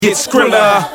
Get Skrilla.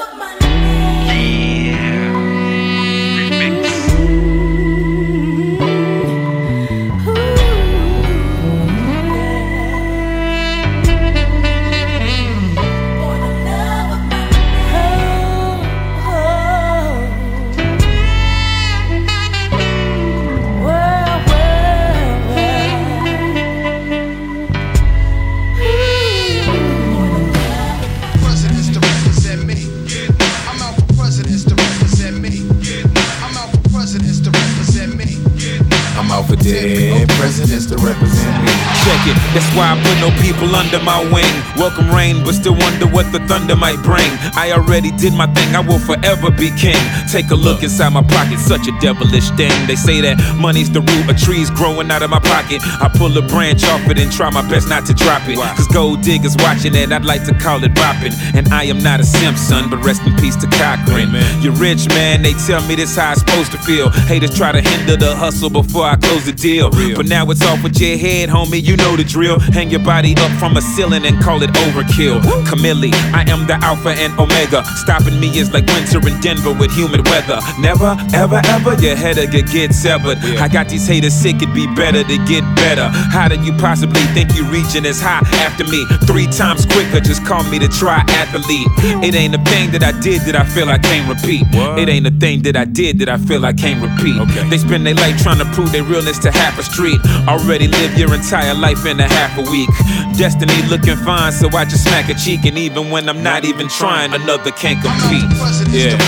I'm out for dead presidents to represent me. Check it, that's why I put no people under my wing. Welcome rain, but still wonder what the thunder might bring. I already did my thing, I will forever be king. Take a look inside my pocket, such a devilish thing. They say that money's the root of trees growing out of my pocket. I pull a branch off it and try my best not to drop it. Cause gold diggers watching it, I'd like to call it bopping. And I am not a Simpson, but rest in peace to Cochran. You're rich, man, they tell me this how it's supposed to feel. Haters try to hinder the hustle before I close the deal. But now it's off with your head, homie, you know the drill. Hang your body up from a ceiling and call it overkill. Camille, I am the alpha and omega. Stopping me is like winter in Denver with humid weather. Never, ever, ever, your head could get severed. I got these haters sick, it'd be better to get better. How did you possibly think you reaching as high after me? 3 times quicker, just call me the triathlete. It ain't a thing that I did that I feel I can't repeat. It ain't a thing that I did that I feel I can't repeat. They spend their life trying to prove their realness to half a street. Already live your entire life in a half a week. Destiny looking fine, so I just smack a cheek. And even when I'm not even trying, another can't compete. Yeah.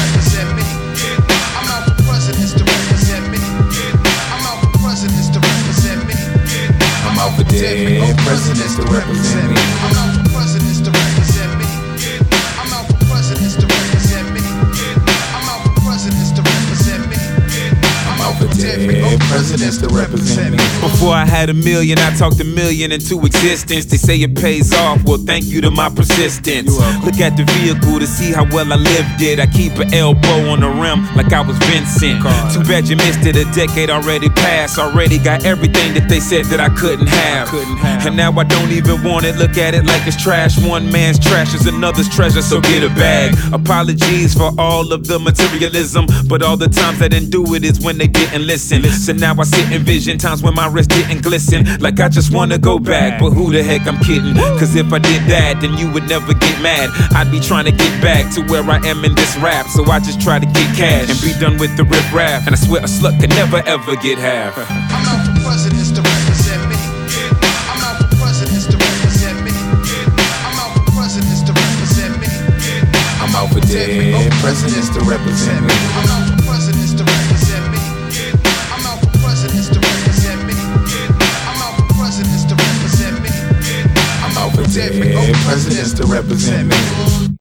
I'm out for presidents to represent me. I'm out for presidents to represent me. I'm out for dead presidents to represent me. I'm out for presidents to represent me. I'm out for presidents to represent me. I'm out for presidents to represent me. I'm out for dead presidents to represent me. Before I had a million, I talked a million into existence. They say it pays off, well thank you to my persistence. Look at the vehicle to see how well I lived it. I keep an elbow on the rim like I was Vincent. Too bad you missed it, a decade already passed. Already got everything that they said that I couldn't have. And now I don't even want it, look at it like it's trash. One man's trash is another's treasure, so get a bag. Apologies for all of the materialism, but all the times I didn't do it is when they didn't listen. So now I sit and vision times when my wrist didn't glisten, like I just wanna go back, but who the heck I'm kidding? Cause if I did that, then you would never get mad. I'd be trying to get back to where I am in this rap, so I just try to get cash and be done with the riff raff. And I swear a slut can never ever get half. I'm out for presidents to represent me. I'm out for presidents to represent me. I'm out for presidents to represent me. I'm out for dead presidents to represent me. I'm out for presidents to represent me. I'm out for presidents to represent me. I'm out for presidents to represent me. I'm out for dead presidents to represent me.